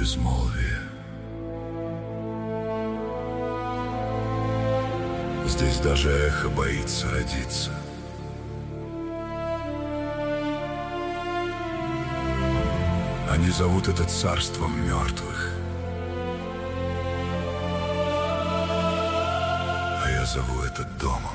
безмолвие. Здесь даже эхо боится родиться. Они зовут это царством мертвых, а я зову это домом.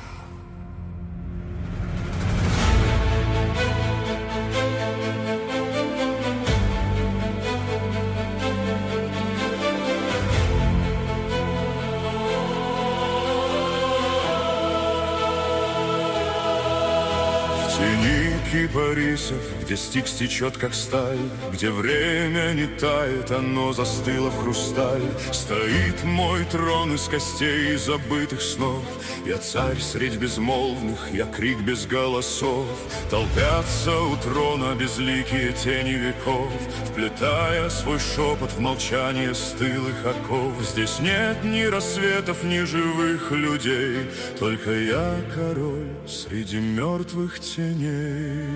В тени кипарисов, где стикс течет как сталь, где время не тает, оно застыло в хрусталь. Стоит мой трон из костей и забытых снов. Я царь средь безмолвных, я крик без голосов. Толпятся у трона безликие тени веков, вплетая свой шепот в молчание стылых оков. Здесь нет ни рассветов, ни живых людей, только я король среди мертвых теней.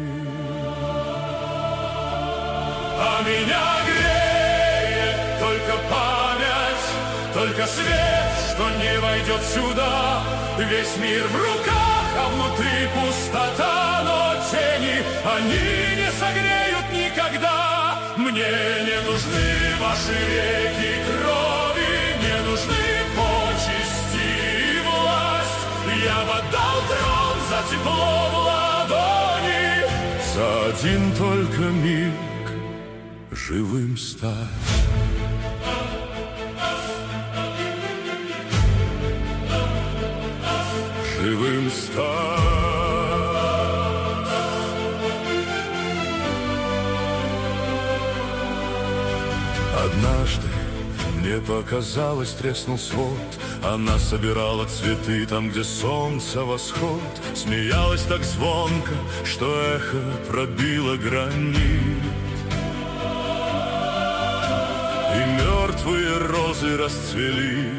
А меня греет только память, только свет, что не войдет сюда. Весь мир в руках, а внутри пустота, но тени, они не согреют никогда. Мне не нужны ваши реки крови, не нужны почести и власть. Я бы отдал трон за тепло в ладони, за один только миг живым стать. Живым стать. Однажды мне показалось, треснул свод. Она собирала цветы там, где солнце восход. Смеялась так звонко, что эхо пробило гранит. И мертвые розы расцвели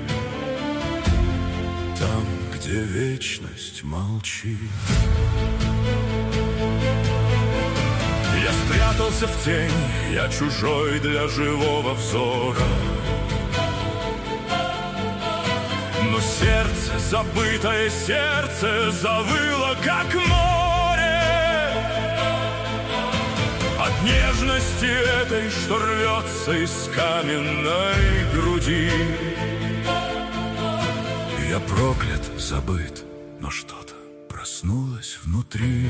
там, где вечность молчит. Я спрятался в тень, я чужой для живого взора. Но сердце, забытое сердце, завыло, как море от нежности этой, что рвется из каменной груди. Я проклят, забыт, но что-то проснулось внутри.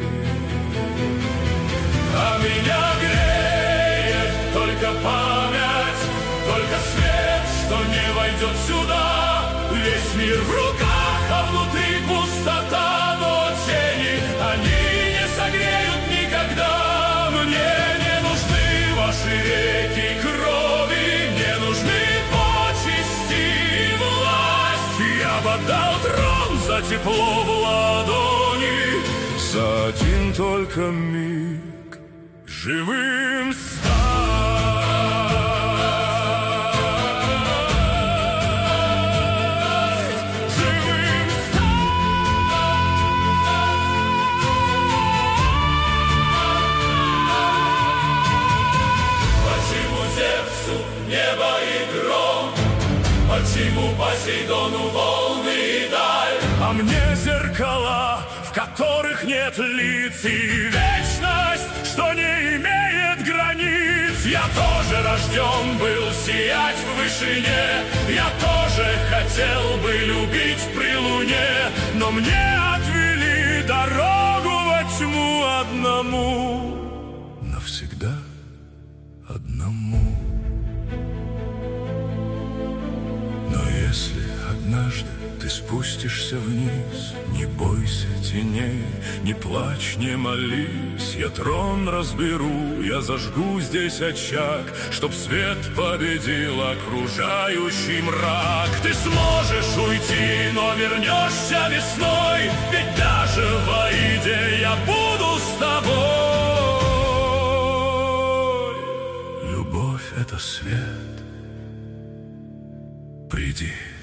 А меня греет только память, только свет, что не войдет сюда. Весь мир в руках, а внутри пустота, но тени, они не согреют никогда. Мне не нужны ваши реки крови, не нужны почести и власть. Я бы отдал трон за тепло в ладони, за один только миг живым стать. Небо и гром, почему Посейдону волны и даль? А мне зеркала, в которых нет лиц, и вечность, что не имеет границ. Я тоже рожден был сиять в вышине, я тоже хотел бы любить при луне, но мне отвели дорогу во тьму одному, навсегда одному. Если однажды ты спустишься вниз, не бойся теней, не плачь, не молись. Я трон разберу, я зажгу здесь очаг, чтоб свет победил окружающий мрак. Ты сможешь уйти, но вернешься весной, ведь даже в Аиде я буду с тобой. Любовь — это свет. Приди.